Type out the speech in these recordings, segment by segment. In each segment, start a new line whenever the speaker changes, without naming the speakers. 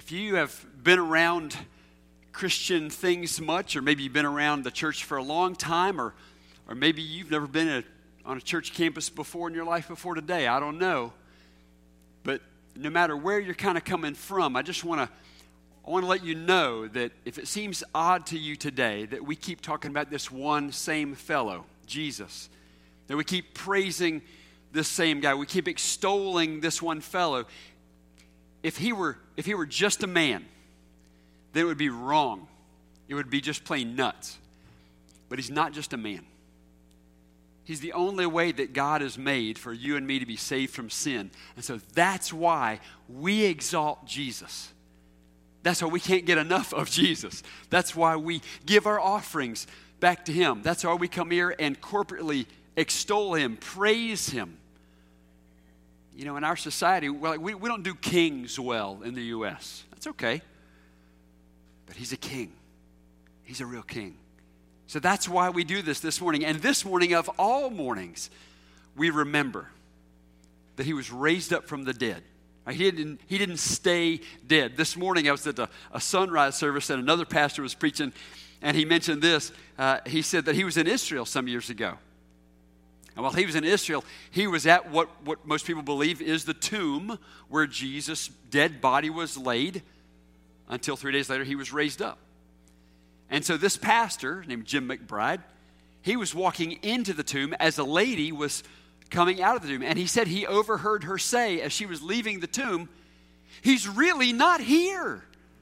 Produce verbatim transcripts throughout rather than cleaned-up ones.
if you have been around Christian things much, or maybe you've been around the church for a long time, or or maybe you've never been a, on a church campus before in your life before today, I don't know. But no matter where you're kind of coming from, I just want to I want to let you know that if it seems odd to you today that we keep talking about this one same fellow, Jesus, that we keep praising this same guy, we keep extolling this one fellow, if he were if he were just a man, then it would be wrong. It would be just plain nuts. But he's not just a man. He's the only way that God has made for you and me to be saved from sin. And so that's why we exalt Jesus. That's why we can't get enough of Jesus. That's why we give our offerings back to him. That's why we come here and corporately extol him, praise him. You know, in our society, well, we, we don't do kings well in the U S. That's okay. But he's a king. He's a real king. So that's why we do this this morning. And this morning, of all mornings, we remember that he was raised up from the dead. He didn't, he didn't stay dead. This morning, I was at a, a sunrise service, and another pastor was preaching, and he mentioned this. Uh, he said that he was in Israel some years ago. And while he was in Israel, he was at what, what most people believe is the tomb where Jesus' dead body was laid until three days later he was raised up. And so this pastor, named Jim McBride, he was walking into the tomb as a lady was coming out of the tomb. And he said he overheard her say as she was leaving the tomb, "He's really not here."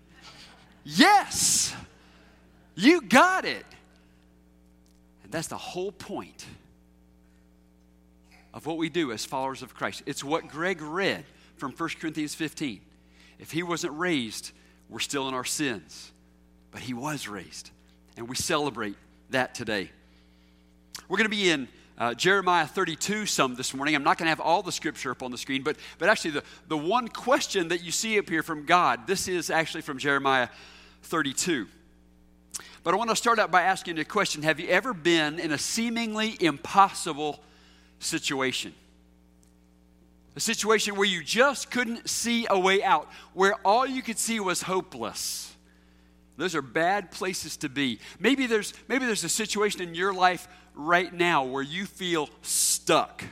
Yes, you got it. And that's the whole point of what we do as followers of Christ. It's what Greg read from First Corinthians fifteen. If he wasn't raised, we're still in our sins. But he was raised, and we celebrate that today. We're going to be in uh, Jeremiah thirty-two some this morning. I'm not going to have all the scripture up on the screen, but, but actually the, the one question that you see up here from God, this is actually from Jeremiah thirty-two. But I want to start out by asking you a question. Have you ever been in a seemingly impossible situation? A situation where you just couldn't see a way out, where all you could see was hopeless. Those are bad places to be. Maybe there's maybe there's a situation in your life right now where you feel stuck.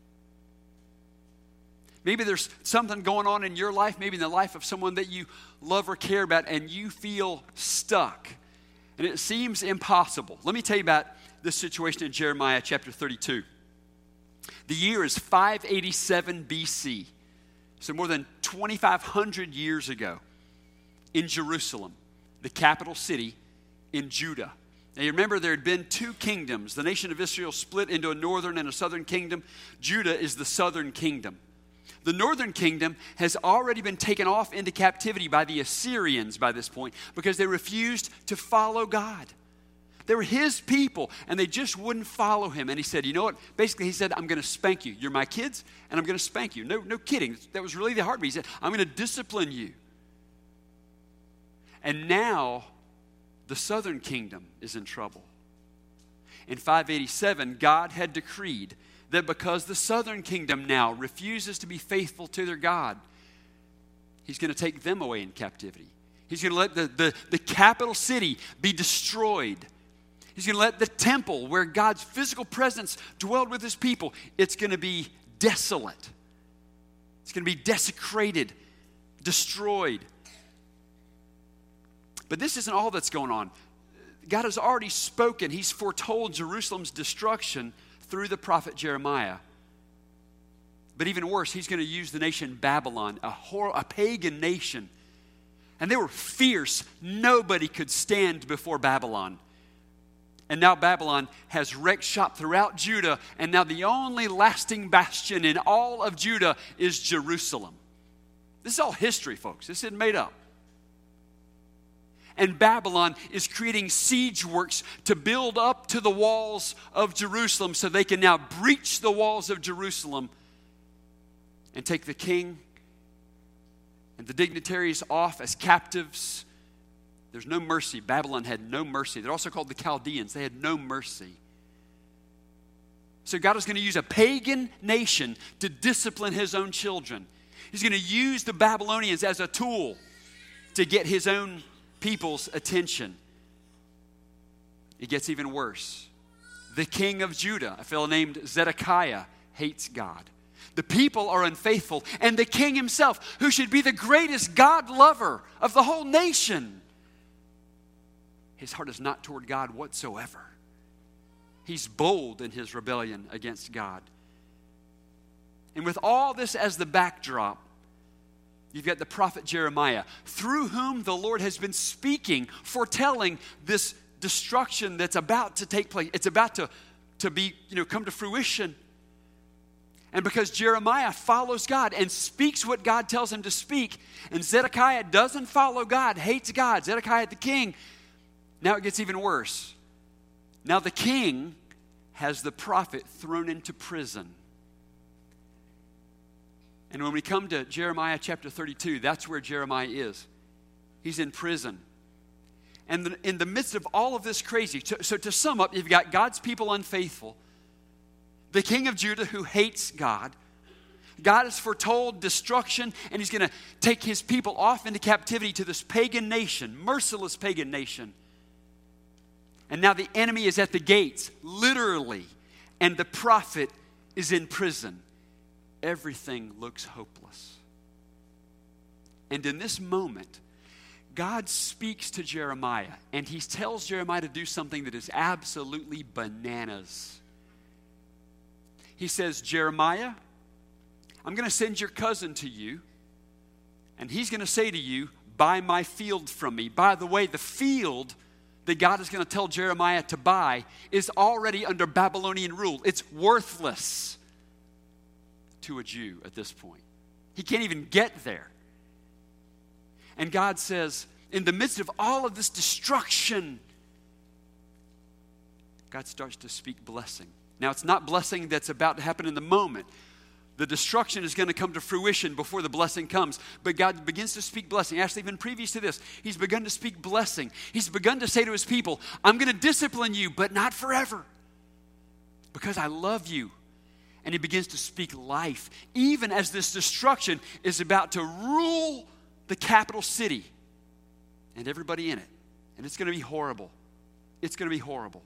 Maybe there's something going on in your life, maybe in the life of someone that you love or care about, and you feel stuck. And it seems impossible. Let me tell you about this situation in Jeremiah chapter thirty-two. The year is five eighty-seven B C, so more than twenty-five hundred years ago, in Jerusalem, the capital city in Judah. Now you remember there had been two kingdoms. The nation of Israel split into a northern and a southern kingdom. Judah is the southern kingdom. The northern kingdom has already been taken off into captivity by the Assyrians by this point because they refused to follow God. They were his people, and they just wouldn't follow him. And he said, you know what? Basically, he said, I'm going to spank you. You're my kids, and I'm going to spank you. No, no kidding. That was really the heartbeat. He said, I'm going to discipline you. And now, the southern kingdom is in trouble. In five eighty-seven, God had decreed that because the southern kingdom now refuses to be faithful to their God, he's going to take them away in captivity. He's going to let the, the, the capital city be destroyed. He's going to let the temple where God's physical presence dwelled with his people, it's going to be desolate. It's going to be desecrated, destroyed. But this isn't all that's going on. God has already spoken. He's foretold Jerusalem's destruction through the prophet Jeremiah. But even worse, he's going to use the nation Babylon, a, hor- a pagan nation. And they were fierce. Nobody could stand before Babylon. And now Babylon has wrecked shop throughout Judah, and now the only lasting bastion in all of Judah is Jerusalem. This is all history, folks. This isn't made up. And Babylon is creating siege works to build up to the walls of Jerusalem so they can now breach the walls of Jerusalem and take the king and the dignitaries off as captives. There's no mercy. Babylon had no mercy. They're also called the Chaldeans. They had no mercy. So God is going to use a pagan nation to discipline his own children. He's going to use the Babylonians as a tool to get his own people's attention. It gets even worse. The king of Judah, a fellow named Zedekiah, hates God. The people are unfaithful, and the king himself, who should be the greatest God lover of the whole nation, his heart is not toward God whatsoever. He's bold in his rebellion against God. And with all this as the backdrop, you've got the prophet Jeremiah, through whom the Lord has been speaking, foretelling this destruction that's about to take place. It's about to, to be, you know, come to fruition. And because Jeremiah follows God and speaks what God tells him to speak, and Zedekiah doesn't follow God, hates God, Zedekiah the king, now it gets even worse. Now the king has the prophet thrown into prison. And when we come to Jeremiah chapter thirty-two, that's where Jeremiah is. He's in prison. And in the midst of all of this crazy, so to sum up, you've got God's people unfaithful, the king of Judah who hates God. God has foretold destruction, and he's going to take his people off into captivity to this pagan nation, merciless pagan nation. And now the enemy is at the gates, literally, and the prophet is in prison. Everything looks hopeless. And in this moment, God speaks to Jeremiah, and he tells Jeremiah to do something that is absolutely bananas. He says, Jeremiah, I'm going to send your cousin to you, and he's going to say to you, buy my field from me. By the way, the field that God is going to tell Jeremiah to buy is already under Babylonian rule. It's worthless to a Jew at this point. He can't even get there. And God says, in the midst of all of this destruction, God starts to speak blessing. Now, it's not blessing that's about to happen in the moment. The destruction is going to come to fruition before the blessing comes. But God begins to speak blessing. Actually, even previous to this, he's begun to speak blessing. He's begun to say to his people, I'm going to discipline you, but not forever, because I love you. And he begins to speak life, even as this destruction is about to rule the capital city and everybody in it. And it's going to be horrible. It's going to be horrible.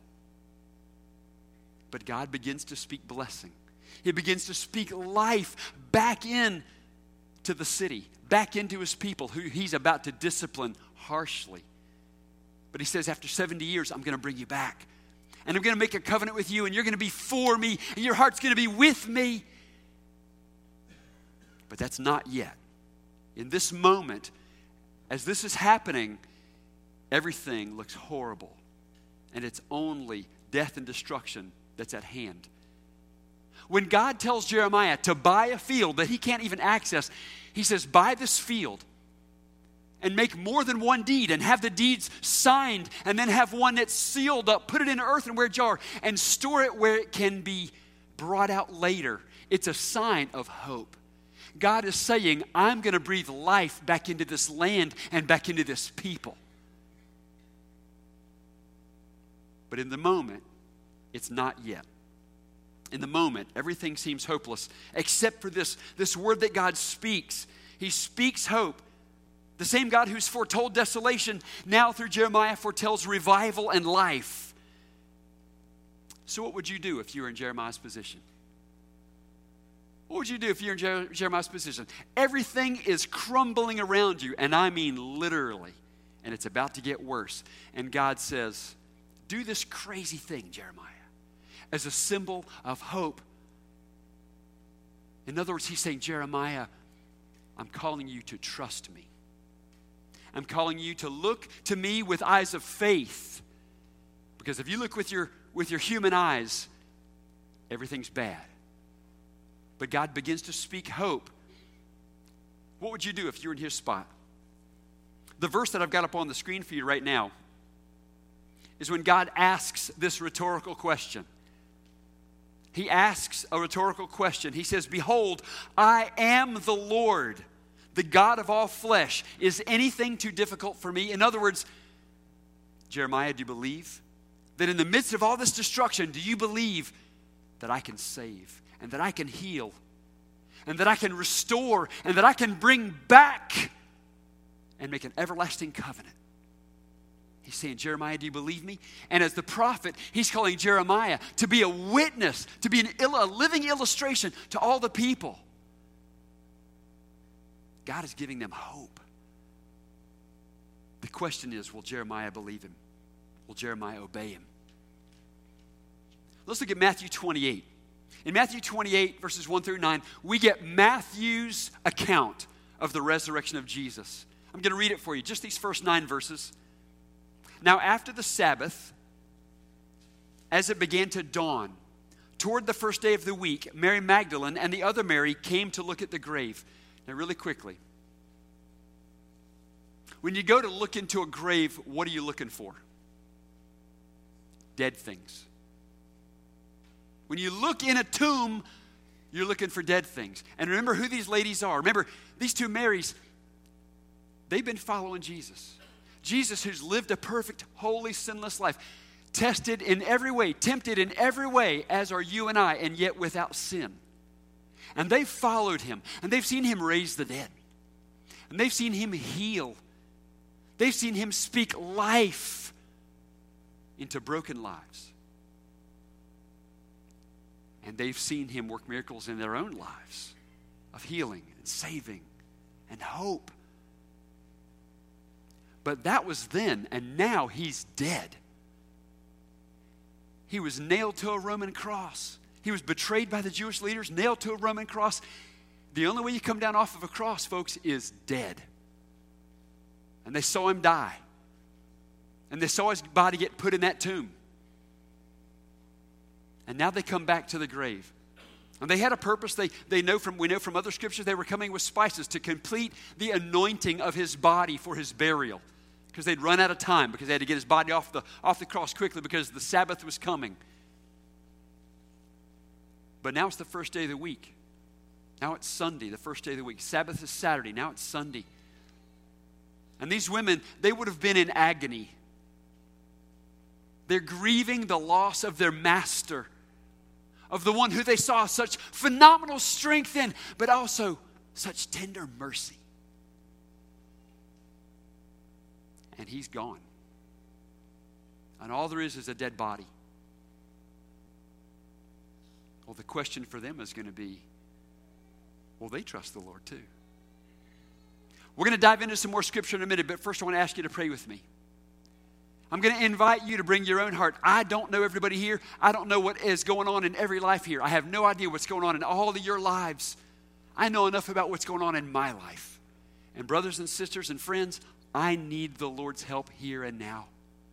But God begins to speak blessing. He begins to speak life back in to the city, back into his people who he's about to discipline harshly. But he says, after seventy years, I'm going to bring you back. And I'm going to make a covenant with you, and you're going to be for me, and your heart's going to be with me. But that's not yet. In this moment, as this is happening, everything looks horrible. And it's only death and destruction that's at hand. When God tells Jeremiah to buy a field that he can't even access, he says, buy this field and make more than one deed and have the deeds signed and then have one that's sealed up, put it in an earthenware jar and store it where it can be brought out later. It's a sign of hope. God is saying, I'm going to breathe life back into this land and back into this people. But in the moment, it's not yet. In the moment, everything seems hopeless except for this, this word that God speaks. He speaks hope. The same God who's foretold desolation now through Jeremiah foretells revival and life. So what would you do if you were in Jeremiah's position? What would you do if you're in Jer- Jeremiah's position? Everything is crumbling around you, and I mean literally, and it's about to get worse. And God says, do this crazy thing, Jeremiah, as a symbol of hope. In other words, he's saying, Jeremiah, I'm calling you to trust me. I'm calling you to look to me with eyes of faith. Because if you look with your, with your human eyes, everything's bad. But God begins to speak hope. What would you do if you were in his spot? The verse that I've got up on the screen for you right now is when God asks this rhetorical question. He asks a rhetorical question. He says, behold, I am the Lord, the God of all flesh. Is anything too difficult for me? In other words, Jeremiah, do you believe that in the midst of all this destruction, do you believe that I can save and that I can heal and that I can restore and that I can bring back and make an everlasting covenant. He's saying, Jeremiah, do you believe me? And as the prophet, he's calling Jeremiah to be a witness, to be an il- a living illustration to all the people. God is giving them hope. The question is, will Jeremiah believe him? Will Jeremiah obey him? Let's look at Matthew twenty-eight. In Matthew twenty-eight, verses one through nine, we get Matthew's account of the resurrection of Jesus. I'm going to read it for you, just these first nine verses. Now, after the Sabbath, as it began to dawn, toward the first day of the week, Mary Magdalene and the other Mary came to look at the grave. Now, really quickly, when you go to look into a grave, what are you looking for? Dead things. When you look in a tomb, you're looking for dead things. And remember who these ladies are. Remember, these two Marys, they've been following Jesus. Jesus, who's lived a perfect, holy, sinless life, tested in every way, tempted in every way, as are you and I, and yet without sin. And they've followed him, and they've seen him raise the dead. And they've seen him heal. They've seen him speak life into broken lives. And they've seen him work miracles in their own lives of healing and saving and hope. But that was then, and now he's dead. He was nailed to a Roman cross. He was betrayed by the Jewish leaders, nailed to a Roman cross. The only way you come down off of a cross, folks, is dead. And they saw him die. And they saw his body get put in that tomb. And now they come back to the grave. And they had a purpose. They, they know from we know from other scriptures they were coming with spices to complete the anointing of his body for his burial. Because they'd run out of time, because they had to get his body off the, off the cross quickly because the Sabbath was coming. But now it's the first day of the week. Now it's Sunday, the first day of the week. Sabbath is Saturday. Now it's Sunday. And these women, they would have been in agony. They're grieving the loss of their master, of the one who they saw such phenomenal strength in, but also such tender mercy. And he's gone. And all there is is a dead body. Well, the question for them is going to be, will they trust the Lord too? We're going to dive into some more scripture in a minute, but first I want to ask you to pray with me. I'm going to invite you to bring your own heart. I don't know everybody here. I don't know what is going on in every life here. I have no idea what's going on in all of your lives. I know enough about what's going on in my life. And brothers and sisters and friends, I need the Lord's help here and now.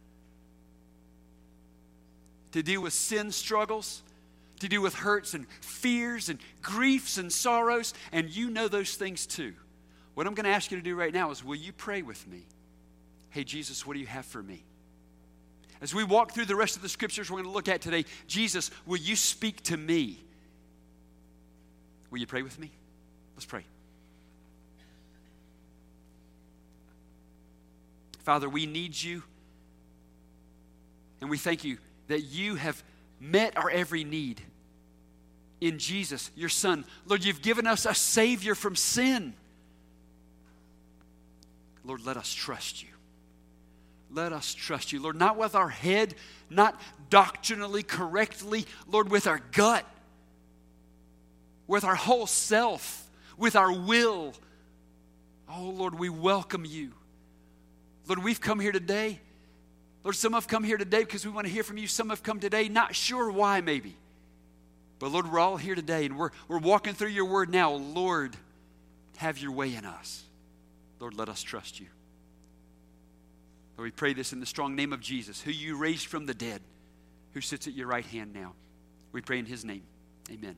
To deal with sin struggles, to deal with hurts and fears and griefs and sorrows, and you know those things too. What I'm going to ask you to do right now is, will you pray with me? Hey, Jesus, what do you have for me? As we walk through the rest of the scriptures we're going to look at today, Jesus, will you speak to me? Will you pray with me? Let's pray. Father, we need you, and we thank you that you have met our every need in Jesus, your Son. Lord, you've given us a Savior from sin. Lord, let us trust you. Let us trust you, Lord, not with our head, not doctrinally correctly, Lord, with our gut, with our whole self, with our will. Oh, Lord, we welcome you. Lord, we've come here today. Lord, some have come here today because we want to hear from you. Some have come today not sure why maybe. But Lord, we're all here today and we're, we're walking through your word now. Lord, have your way in us. Lord, let us trust you. Lord, we pray this in the strong name of Jesus, who you raised from the dead, who sits at your right hand now. We pray in his name. Amen.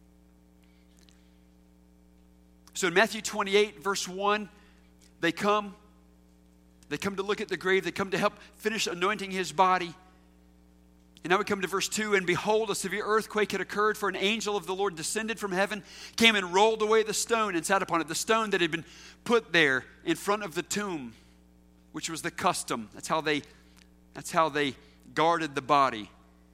So in Matthew twenty-eight, verse one, they come. They come to look at the grave. They come to help finish anointing his body. And now we come to verse two. And behold, a severe earthquake had occurred, for an angel of the Lord descended from heaven, came and rolled away the stone and sat upon it. The stone that had been put there in front of the tomb, which was the custom. That's how they, that's how they guarded the body.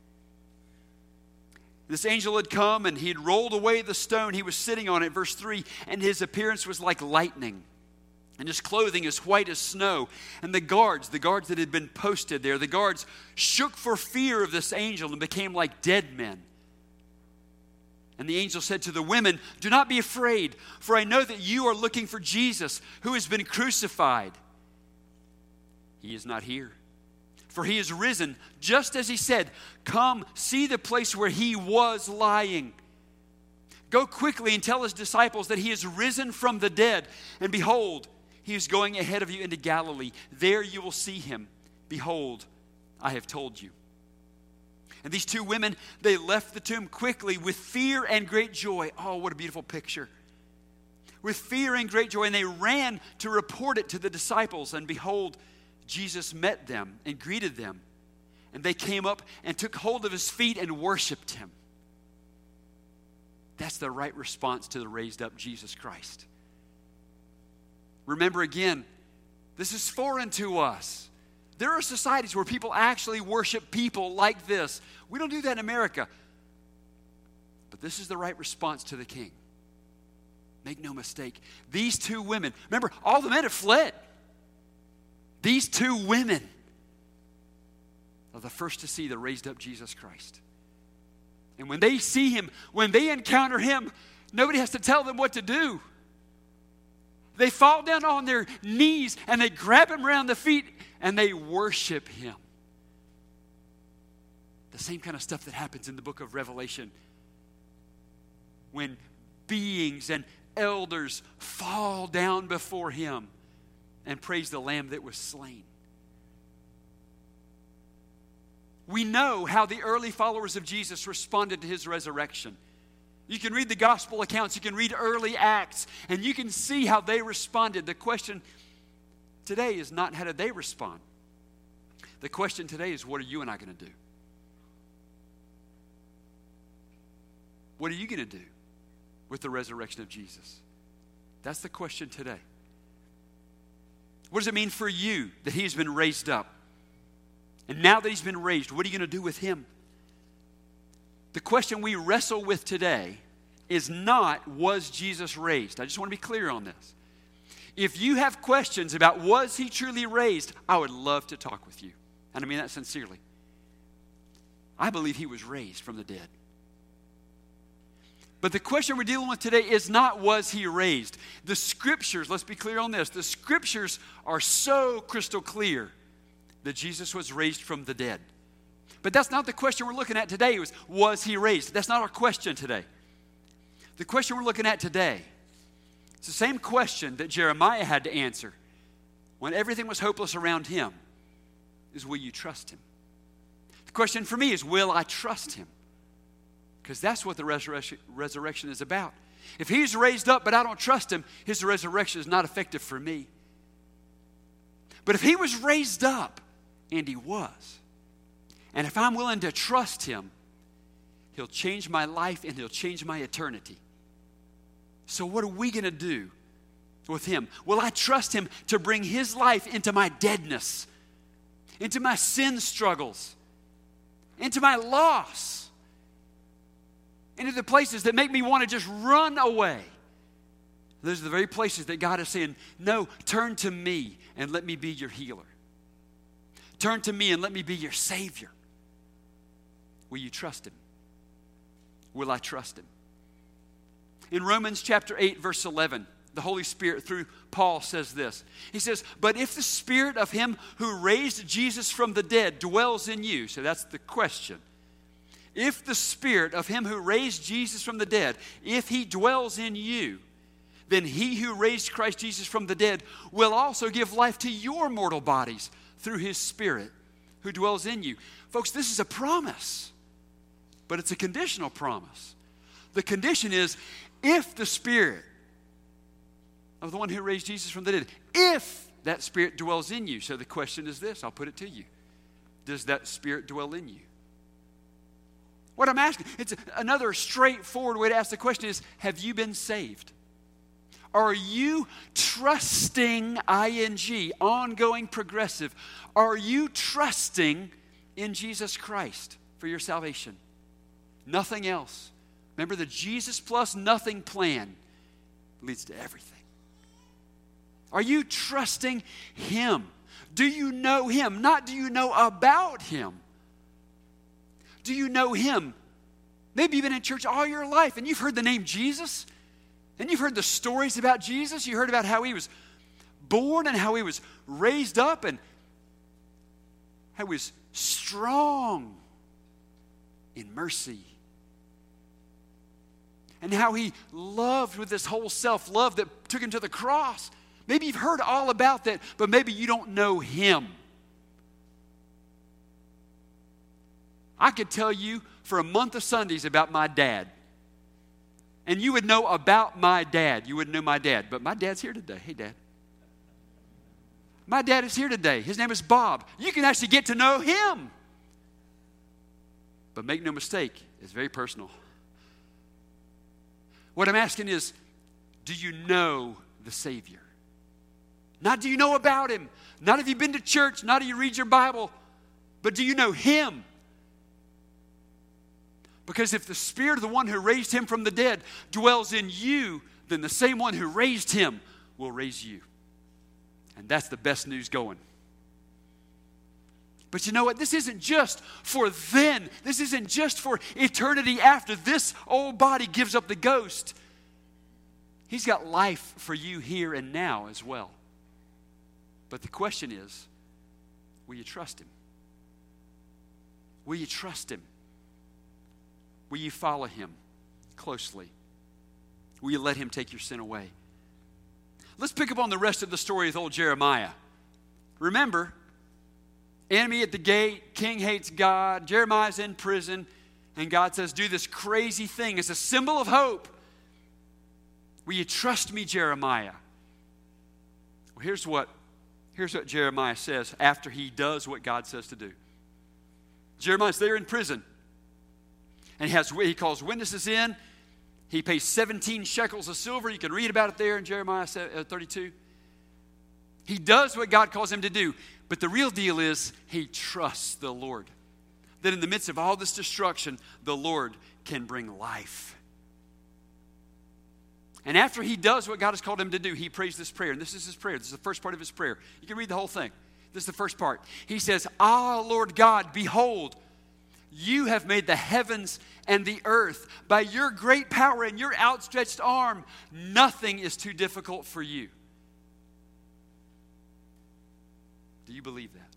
This angel had come and he had rolled away the stone. He was sitting on it, verse three, and his appearance was like lightning. and his clothing as white as snow. And the guards, the guards that had been posted there, the guards shook for fear of this angel and became like dead men. And the angel said to the women, "Do not be afraid, for I know that you are looking for Jesus, who has been crucified. He is not here, for he is risen, just as he said. Come, see the place where he was lying. Go quickly and tell his disciples that he is risen from the dead. And behold, he is going ahead of you into Galilee. There you will see him. Behold, I have told you." And these two women, they left the tomb quickly with fear and great joy. Oh, what a beautiful picture. With fear and great joy, and they ran to report it to the disciples. And behold, Jesus met them and greeted them. And they came up and took hold of his feet and worshiped him. That's the right response to the raised up Jesus Christ. Remember again, this is foreign to us. There are societies where people actually worship people like this. We don't do that in America. But this is the right response to the King. Make no mistake. These two women, remember, all the men have fled. These two women are the first to see the raised up Jesus Christ. And when they see him, when they encounter him, nobody has to tell them what to do. They fall down on their knees and they grab him around the feet and they worship him. The same kind of stuff that happens in the book of Revelation when beings and elders fall down before him and praise the Lamb that was slain. We know how the early followers of Jesus responded to his resurrection. You can read the gospel accounts, you can read early Acts, and you can see how they responded. The question today is not how did they respond. The question today is, what are you and I going to do? What are you going to do with the resurrection of Jesus? That's the question today. What does it mean for you that he's been raised up? And now that he's been raised, what are you going to do with him? The question we wrestle with today is not, was Jesus raised? I just want to be clear on this. If you have questions about was he truly raised, I would love to talk with you. And I mean that sincerely. I believe he was raised from the dead. But the question we're dealing with today is not was he raised. The scriptures, let's be clear on this, the scriptures are so crystal clear that Jesus was raised from the dead. But that's not the question we're looking at today. It was, was he raised? That's not our question today. The question we're looking at today, it's the same question that Jeremiah had to answer when everything was hopeless around him, is will you trust him? The question for me is, will I trust him? Because that's what the resurrection, resurrection is about. If he's raised up but I don't trust him, his resurrection is not effective for me. But if he was raised up, and he was, and if I'm willing to trust him, he'll change my life and he'll change my eternity. So what are we going to do with him? Will I trust him to bring his life into my deadness, into my sin struggles, into my loss, into the places that make me want to just run away? Those are the very places that God is saying, no, turn to me and let me be your healer. Turn to me and let me be your Savior. Will you trust him? Will I trust him? In Romans chapter eight, verse eleven, the Holy Spirit through Paul says this. He says, but if the Spirit of him who raised Jesus from the dead dwells in you, so that's the question. If the Spirit of him who raised Jesus from the dead, if he dwells in you, then he who raised Christ Jesus from the dead will also give life to your mortal bodies through his Spirit who dwells in you. Folks, this is a promise, but it's a conditional promise. The condition is if the Spirit of the one who raised Jesus from the dead, if that Spirit dwells in you. So the question is this, I'll put it to you. Does that Spirit dwell in you? What I'm asking, it's another straightforward way to ask the question is, have you been saved? Are you trusting, I N G, ongoing, progressive? Are you trusting in Jesus Christ for your salvation? Nothing else. Remember, the Jesus plus nothing plan leads to everything. Are you trusting Him? Do you know Him? Not do you know about Him. Do you know Him? Maybe you've been in church all your life and you've heard the name Jesus. And you've heard the stories about Jesus. You heard about how He was born and how He was raised up and how He was strong in mercy. And how He loved with this whole self-love that took Him to the cross. Maybe you've heard all about that, but maybe you don't know Him. I could tell you for a month of Sundays about my dad. And you would know about my dad. You wouldn't know my dad, but my dad's here today. Hey, Dad. My dad is here today. His name is Bob. You can actually get to know him. But make no mistake, it's very personal. What I'm asking is, do you know the Savior? Not do you know about Him. Not have you been to church. Not have you read your Bible. But do you know Him? Because if the Spirit of the one who raised Him from the dead dwells in you, then the same one who raised Him will raise you. And that's the best news going. But you know what? This isn't just for then. This isn't just for eternity after this old body gives up the ghost. He's got life for you here and now as well. But the question is, will you trust Him? Will you trust Him? Will you follow Him closely? Will you let Him take your sin away? Let's pick up on the rest of the story with old Jeremiah. Remember, enemy at the gate, king hates God, Jeremiah's in prison, and God says, do this crazy thing. It's a symbol of hope. Will you trust me, Jeremiah? Well, here's what, here's what Jeremiah says after he does what God says to do. Jeremiah's there in prison. And he, has, he calls witnesses in. He pays seventeen shekels of silver. You can read about it there in Jeremiah thirty-two. He does what God calls him to do. But the real deal is he trusts the Lord. That in the midst of all this destruction, the Lord can bring life. And after he does what God has called him to do, he prays this prayer. And this is his prayer. This is the first part of his prayer. You can read the whole thing. This is the first part. He says, Ah, Lord God, behold, you have made the heavens and the earth. By your great power and your outstretched arm, nothing is too difficult for you. Do you believe that?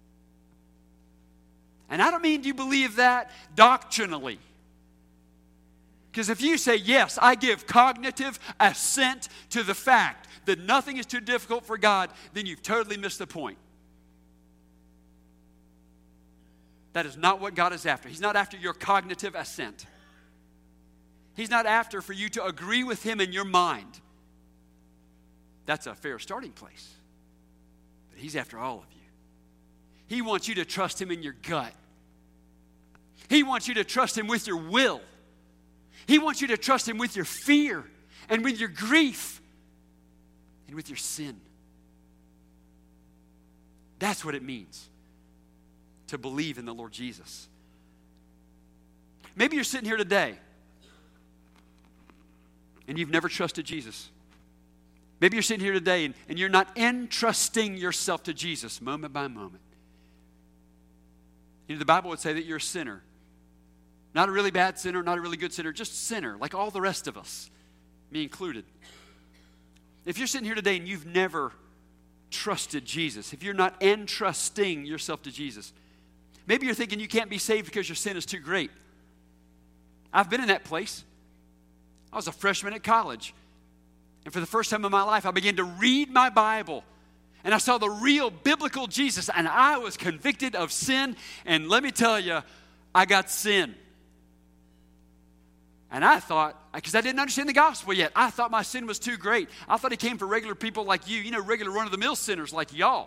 And I don't mean do you believe that doctrinally. Because if you say, yes, I give cognitive assent to the fact that nothing is too difficult for God, then you've totally missed the point. That is not what God is after. He's not after your cognitive assent. He's not after for you to agree with Him in your mind. That's a fair starting place. But He's after all of you. He wants you to trust Him in your gut. He wants you to trust Him with your will. He wants you to trust Him with your fear and with your grief and with your sin. That's what it means to believe in the Lord Jesus. Maybe you're sitting here today and you've never trusted Jesus. Maybe you're sitting here today and, and you're not entrusting yourself to Jesus moment by moment. You know, the Bible would say that you're a sinner. Not a really bad sinner, not a really good sinner, just a sinner, like all the rest of us, me included. If you're sitting here today and you've never trusted Jesus, if you're not entrusting yourself to Jesus, maybe you're thinking you can't be saved because your sin is too great. I've been in that place. I was a freshman at college. And for the first time in my life, I began to read my Bible. And I saw the real biblical Jesus. And I was convicted of sin. And let me tell you, I got sin. And I thought, because I didn't understand the gospel yet, I thought my sin was too great. I thought He came for regular people like you, you know, regular run-of-the-mill sinners like y'all.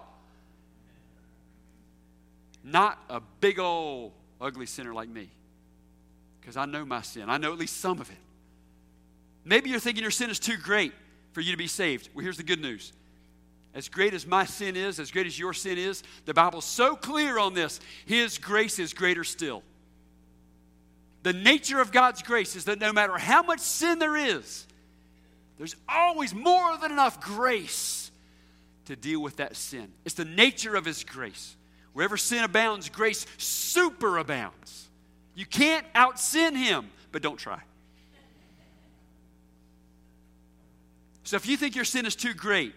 Not a big old ugly sinner like me. Because I know my sin. I know at least some of it. Maybe you're thinking your sin is too great for you to be saved. Well, here's the good news. As great as my sin is, as great as your sin is, the Bible's so clear on this. His grace is greater still. The nature of God's grace is that no matter how much sin there is, there's always more than enough grace to deal with that sin. It's the nature of His grace. Wherever sin abounds, grace superabounds. You can't out-sin Him, but don't try. So if you think your sin is too great,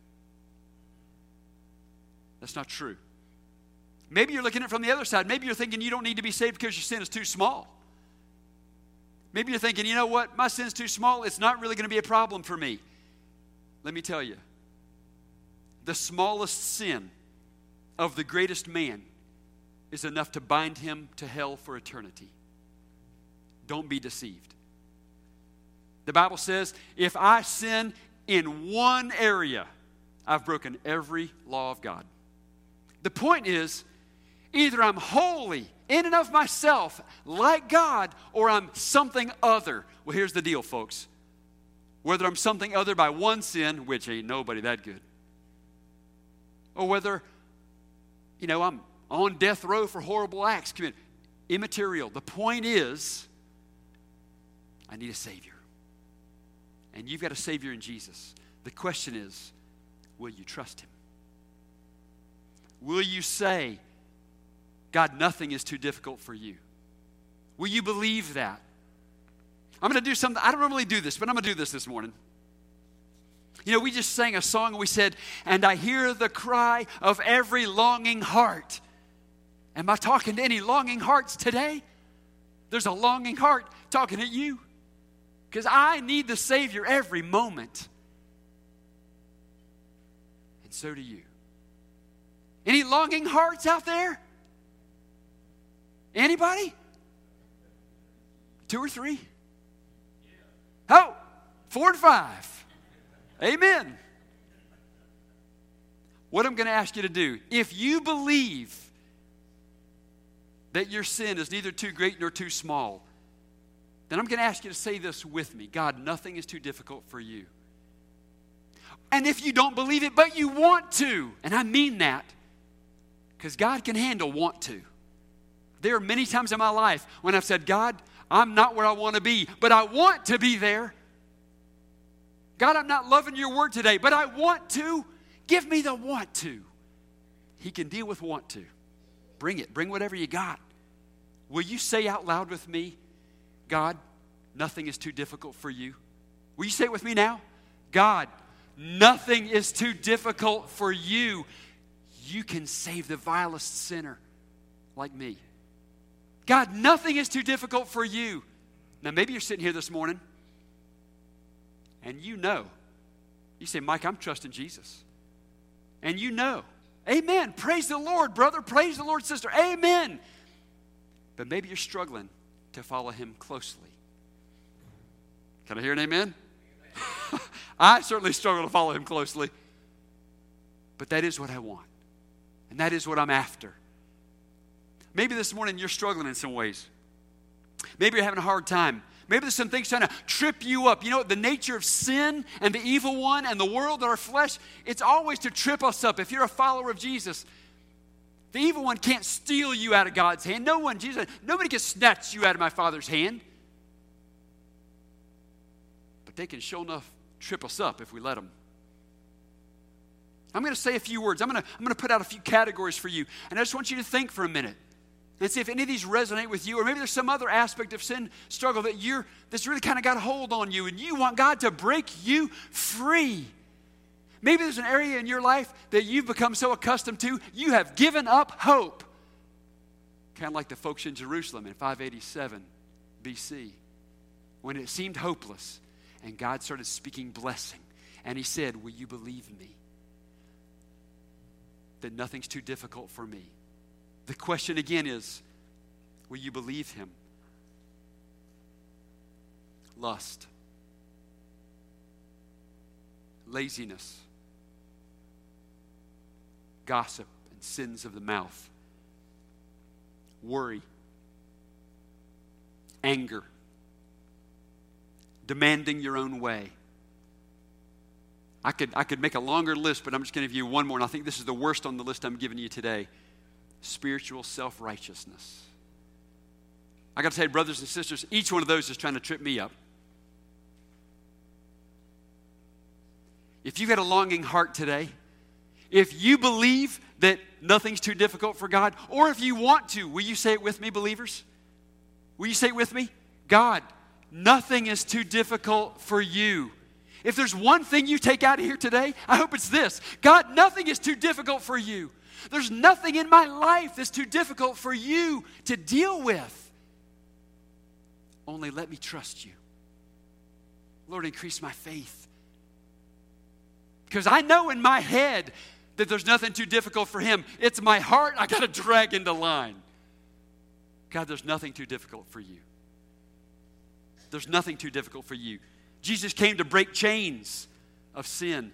that's not true. Maybe you're looking at it from the other side. Maybe you're thinking you don't need to be saved because your sin is too small. Maybe you're thinking, you know what, my sin's too small, it's not really going to be a problem for me. Let me tell you, the smallest sin of the greatest man is enough to bind him to hell for eternity. Don't be deceived. The Bible says, if I sin in one area, I've broken every law of God. The point is, either I'm holy in and of myself, like God, or I'm something other. Well, here's the deal, folks. Whether I'm something other by one sin, which ain't nobody that good, or whether, you know, I'm on death row for horrible acts committed, immaterial. The point is, I need a Savior. And you've got a Savior in Jesus. The question is, will you trust Him? Will you say, God, nothing is too difficult for you? Will you believe that? I'm going to do something. I don't normally do this, but I'm going to do this this morning. You know, we just sang a song and we said, and I hear the cry of every longing heart. Am I talking to any longing hearts today? There's a longing heart talking at you. Because I need the Savior every moment. And so do you. Any longing hearts out there? Anybody? Two or three? Oh, four and five. Amen. What I'm going to ask you to do, if you believe that your sin is neither too great nor too small, then I'm going to ask you to say this with me. God, nothing is too difficult for you. And if you don't believe it, but you want to, and I mean that, because God can handle want to. There are many times in my life when I've said, God, I'm not where I want to be, but I want to be there. God, I'm not loving your word today, but I want to. Give me the want to. He can deal with want to. Bring it. Bring whatever you got. Will you say out loud with me, God, nothing is too difficult for you? Will you say it with me now? God, nothing is too difficult for you. You can save the vilest sinner like me. God, nothing is too difficult for you. Now, maybe you're sitting here this morning and you know. You say, Mike, I'm trusting Jesus. And you know. Amen. Praise the Lord, brother. Praise the Lord, sister. Amen. But maybe you're struggling to follow Him closely. Can I hear an amen? I certainly struggle to follow Him closely. But that is what I want. And that is what I'm after. Maybe this morning you're struggling in some ways. Maybe you're having a hard time. Maybe there's some things trying to trip you up. You know, the nature of sin and the evil one and the world and our flesh, it's always to trip us up. If you're a follower of Jesus, the evil one can't steal you out of God's hand. No one, Jesus, nobody can snatch you out of my Father's hand. But they can sure enough trip us up if we let them. I'm going to say a few words. I'm going to, I'm going to put out a few categories for you. And I just want you to think for a minute and see if any of these resonate with you, or maybe there's some other aspect of sin struggle that you're that's really kind of got a hold on you and you want God to break you free. Maybe there's an area in your life that you've become so accustomed to, you have given up hope. Kind of like the folks in Jerusalem in five eighty-seven B C when it seemed hopeless and God started speaking blessing. And He said, will you believe me? That nothing's too difficult for me. The question again is, will you believe Him? Lust, laziness, gossip, and sins of the mouth, worry, anger, demanding your own way. I could, I could make a longer list, but I'm just going to give you one more, and I think this is the worst on the list I'm giving you today. Spiritual self-righteousness. I got to tell you, brothers and sisters, each one of those is trying to trip me up. If you've got a longing heart today, If you believe that nothing's too difficult for God, or if you want to, will you say it with me, believers? Will you say it with me? God, nothing is too difficult for you. If there's one thing you take out of here today, I hope it's this. God, nothing is too difficult for you. There's nothing in my life that's too difficult for you to deal with. Only let me trust you. Lord, increase my faith. Because I know in my head that there's nothing too difficult for him. It's my heart I got to drag into line. God, there's nothing too difficult for you. There's nothing too difficult for you. Jesus came to break chains of sin.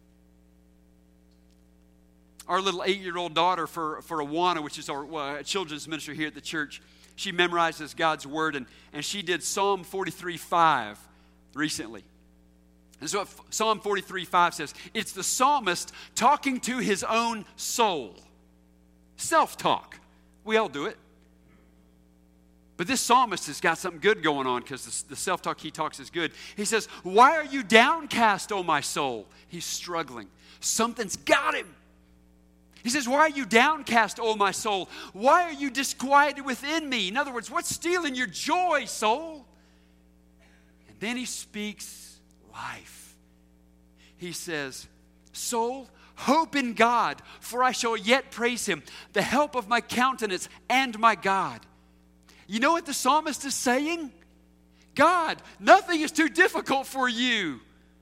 Our little eight-year-old daughter for, for Awana, which is our uh, children's ministry here at the church, she memorizes God's word, and, and she did Psalm forty-three five recently. And so Psalm forty-three five says, it's the psalmist talking to his own soul. Self-talk. We all do it. But this psalmist has got something good going on because the, the self-talk he talks is good. He says, why are you downcast, O my soul? He's struggling. Something's got him. He says, why are you downcast, O my soul? Why are you disquieted within me? In other words, what's stealing your joy, soul? And then he speaks life. He says, soul, hope in God, for I shall yet praise him, the help of my countenance and my God. You know what the psalmist is saying? God, nothing is too difficult for you.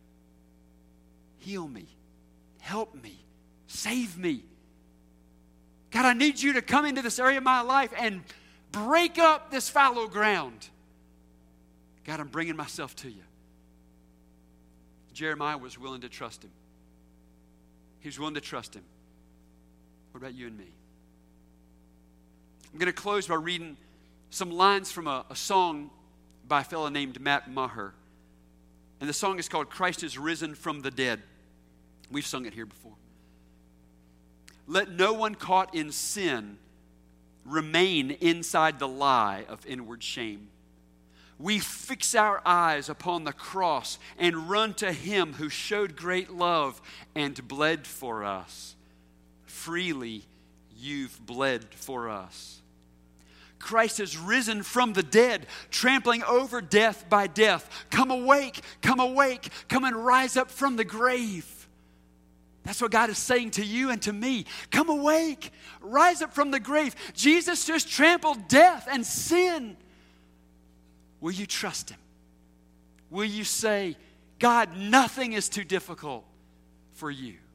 Heal me. Help me. Save me. God, I need you to come into this area of my life and break up this fallow ground. God, I'm bringing myself to you. Jeremiah was willing to trust him. He was willing to trust him. What about you and me? I'm going to close by reading some lines from a, a song by a fellow named Matt Maher. And the song is called Christ is Risen from the Dead. We've sung it here before. Let no one caught in sin remain inside the lie of inward shame. We fix our eyes upon the cross and run to him who showed great love and bled for us. Freely you've bled for us. Christ has risen from the dead, trampling over death by death. Come awake, come awake, come and rise up from the grave. That's what God is saying to you and to me. Come awake, rise up from the grave. Jesus just trampled death and sin. Will you trust him? Will you say, God, nothing is too difficult for you?